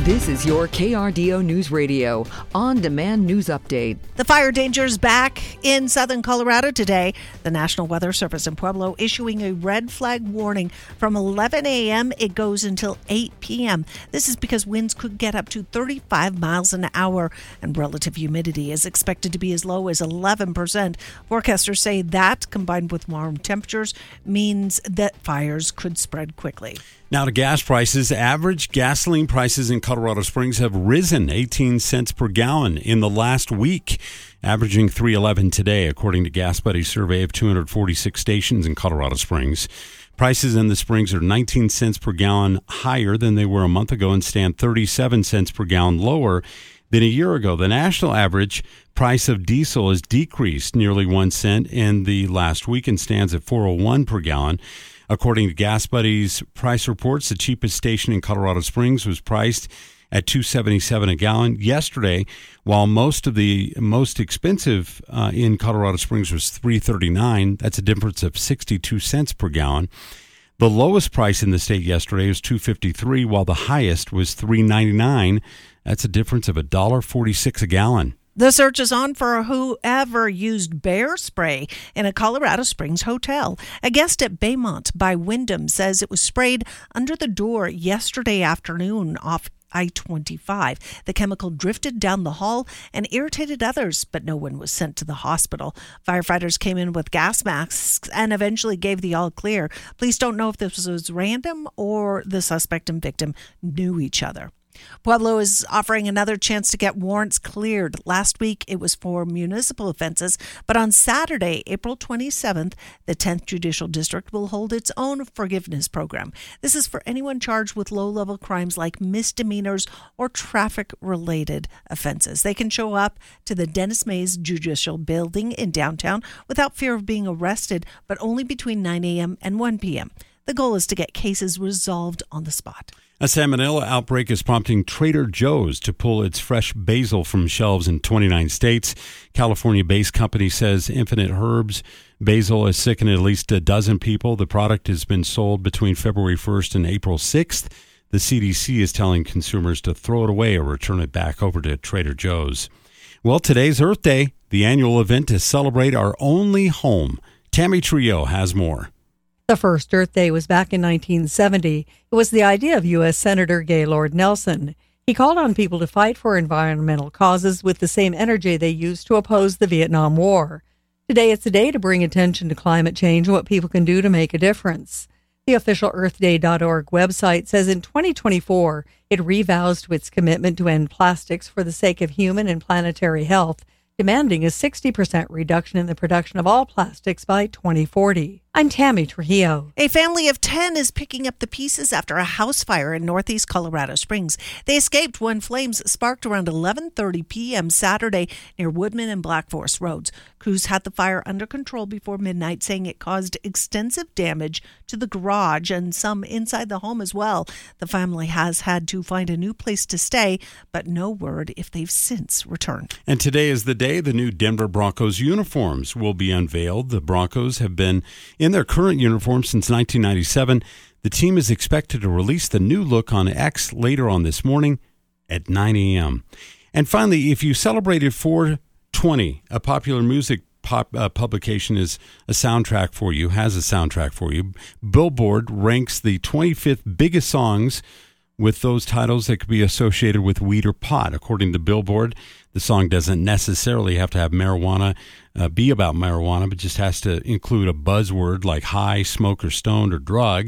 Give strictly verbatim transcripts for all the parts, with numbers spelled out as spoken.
This is your K R D O News Radio on-demand news update. The fire danger is back in southern Colorado today. The National Weather Service in Pueblo issuing a red flag warning from eleven a.m. It goes until eight p.m. This is because winds could get up to thirty-five miles an hour, and relative humidity is expected to be as low as eleven percent. Forecasters say that, combined with warm temperatures, means that fires could spread quickly. Now to gas prices. Average gasoline prices in Colorado Springs have risen eighteen cents per gallon in the last week, averaging three eleven today, according to Gas Buddy's survey of two hundred forty-six stations in Colorado Springs. Prices in the Springs are nineteen cents per gallon higher than they were a month ago and stand thirty-seven cents per gallon lower than a year ago. The national average price of diesel has decreased nearly one cent in the last week and stands at four oh one per gallon. According to Gas Buddy's price reports, the cheapest station in Colorado Springs was priced at two seventy-seven a gallon yesterday, while most of the most expensive uh, in Colorado Springs was three thirty-nine. That's a difference of sixty-two cents per gallon. The lowest price in the state yesterday was two fifty-three, while the highest was three ninety-nine. That's a difference of one dollar forty-six a gallon. The search is on for whoever used bear spray in a Colorado Springs hotel. A guest at Baymont by Wyndham says it was sprayed under the door yesterday afternoon off I twenty-five. The chemical drifted down the hall and irritated others, but no one was sent to the hospital. Firefighters came in with gas masks and eventually gave the all clear. Police don't know if this was random or the suspect and victim knew each other. Pueblo is offering another chance to get warrants cleared. Last week, it was for municipal offenses, but on Saturday, April twenty-seventh, the tenth Judicial District will hold its own forgiveness program. This is for anyone charged with low-level crimes like misdemeanors or traffic-related offenses. They can show up to the Dennis Mays Judicial Building in downtown without fear of being arrested, but only between nine a.m. and one p.m. The goal is to get cases resolved on the spot. A salmonella outbreak is prompting Trader Joe's to pull its fresh basil from shelves in twenty-nine states. California-based company says Infinite Herbs basil has sickened at least a dozen people. The product has been sold between February first and April sixth. The C D C is telling consumers to throw it away or return it back over to Trader Joe's. Well, today's Earth Day, the annual event to celebrate our only home. Tammy Trio has more. The first Earth Day was back in nineteen seventy. It was the idea of U S Senator Gaylord Nelson. He called on people to fight for environmental causes with the same energy they used to oppose the Vietnam War. Today, it's a day to bring attention to climate change and what people can do to make a difference. The official earth day dot org website says in twenty twenty-four, it revows to its commitment to end plastics for the sake of human and planetary health, demanding a sixty percent reduction in the production of all plastics by twenty forty. I'm Tammy Trujillo. A family of ten is picking up the pieces after a house fire in northeast Colorado Springs. They escaped when flames sparked around eleven thirty p.m. Saturday near Woodman and Black Forest Roads. Crews had the fire under control before midnight, saying it caused extensive damage to the garage and some inside the home as well. The family has had to find a new place to stay, but no word if they've since returned. And today is the day the new Denver Broncos uniforms will be unveiled. The Broncos have been in their current uniform since nineteen ninety-seven. The team is expected to release the new look on X later on this morning at nine a.m. And finally, if you celebrated four twenty, a popular music pop, uh, publication is a soundtrack for you, has a soundtrack for you. Billboard ranks the twenty-fifth biggest songs with those titles that could be associated with weed or pot. According to Billboard, the song doesn't necessarily have to have marijuana, uh, be about marijuana, but just has to include a buzzword like high, smoke, or stoned, or drug,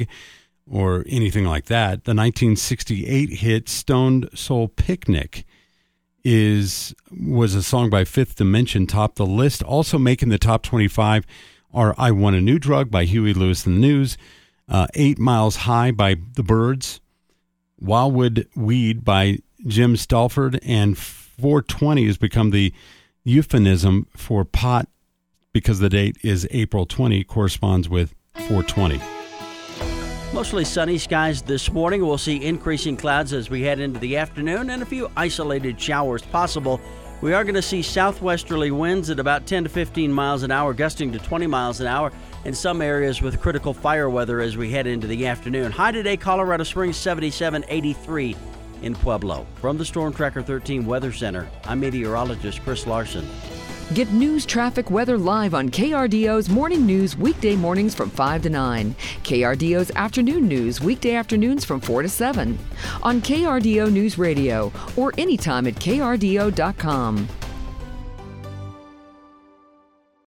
or anything like that. The nineteen sixty-eight hit Stoned Soul Picnic is was a song by Fifth Dimension, topped the list. Also making the top twenty-five are I Want a New Drug by Huey Lewis and the News, uh, Eight Miles High by The Byrds, Wildwood Weed by Jim Stalford, and four twenty has become the euphemism for pot because the date is April twentieth, corresponds with four twenty. Mostly sunny skies this morning. We'll see increasing clouds as we head into the afternoon and a few isolated showers possible. We are going to see southwesterly winds at about ten to fifteen miles an hour, gusting to twenty miles an hour in some areas with critical fire weather as we head into the afternoon. High today, Colorado Springs seventy-seven, eighty-three in Pueblo. From the Storm Tracker thirteen Weather Center, I'm meteorologist Chris Larson. Get news, traffic, weather live on K R D O's Morning News weekday mornings from five to nine. K R D O's Afternoon News weekday afternoons from four to seven. On K R D O News Radio or anytime at K R D O dot com.